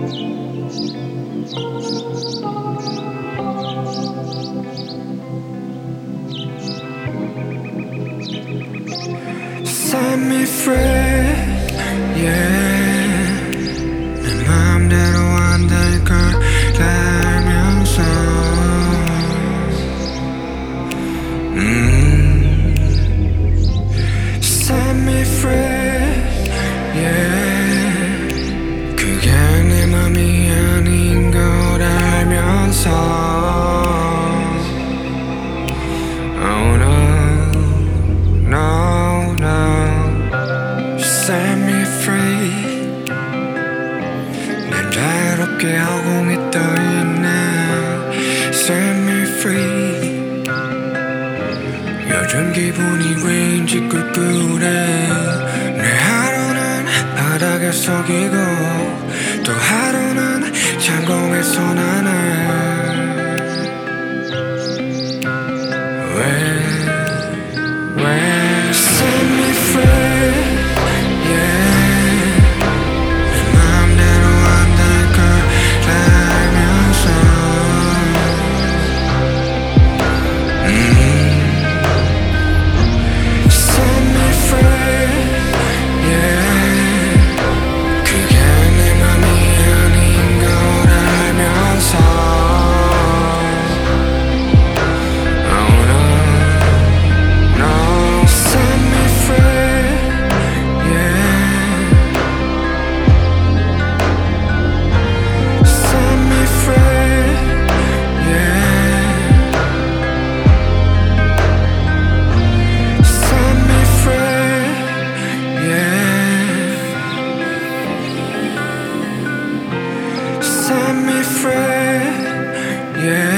Set me free, yeah. 내 맘대로 안 될 걸 알면서 Set me free, yeah. 그게 내 맘이 아닌 걸 알면서 Oh no, no, no. Set me free. 날 자유롭게 허공에 떠있네. Set me free. 요즘 기분이 왠지 꿀꿀해. 내 하루는 바닥에 속이고 또 하루는 창공에서 나네. Set me free, yeah. 내 맘대로 안 될 걸 알면서 Set me free, yeah. 그게 내 맘이 아닌 걸 알면서 Oh no, no. Set me free, yeah. Set me free, yeah. Set me free, yeah. Set me free, yeah.